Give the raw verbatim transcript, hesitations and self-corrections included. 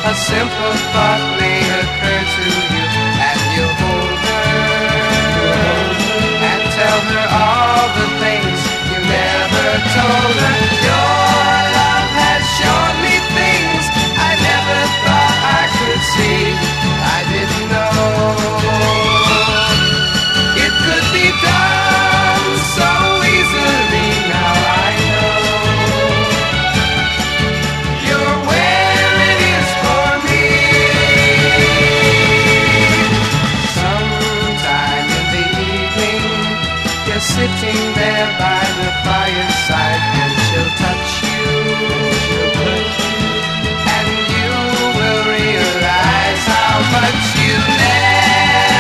a simple thought may occur to you, and you'll hold her and tell her all the things you never told her. Your love has shown me things I never thought I could see. I didn't know it could be done so easily. Now I know you're where it is for me. Sometime in the evening, you're sitting there by